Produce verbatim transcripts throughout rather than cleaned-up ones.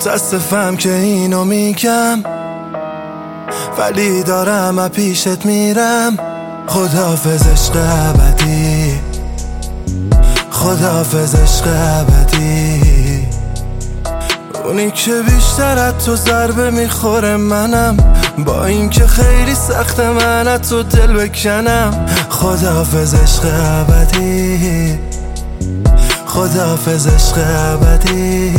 متاسفم که اینو میگم، ولی دارم از پیشت میرم. خداحافظ عشق ابدی، خداحافظ عشق ابدی. اونی که بیشتر از تو ضربه میخوره منم، با اینکه خیلی سخته من از تو دل بکنم. خداحافظ عشق ابدی، خداحافظ عشق ابدی.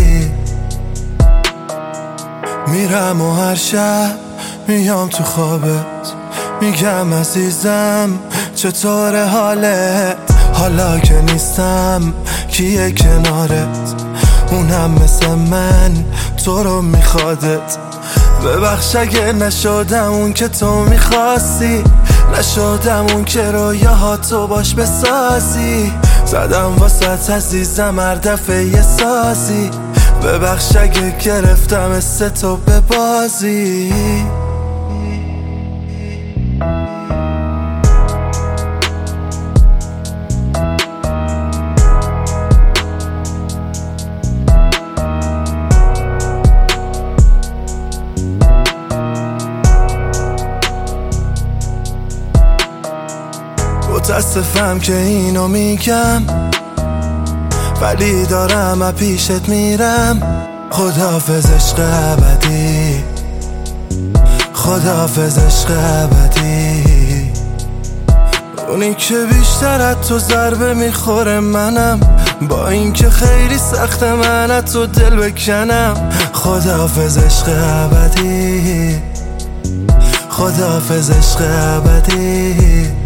میرم و هر شب میام تو خوابت، میگم عزیزم چطور حالت؟ حالا که نیستم کیه کنارت؟ اونم مثل من تو رو میخوادت. ببخش اگه نشدم اون که تو میخواستی، نشدم اون که رویاهاتو باش بسازی. زدم واسه عزیزم هر دفعه یه سازی. ببخش اگه گرفتم است تو به بازی. متاسفم که اینو میگم، ولی دارم از پیشت میرم. خداحافظ عشق ابدی، خداحافظ عشق ابدی. اونی که بیشتر از تو ضربه میخوره منم، با اینکه خیلی سخته من از تو دل بکنم. خداحافظ عشق ابدی، خداحافظ عشق ابدی.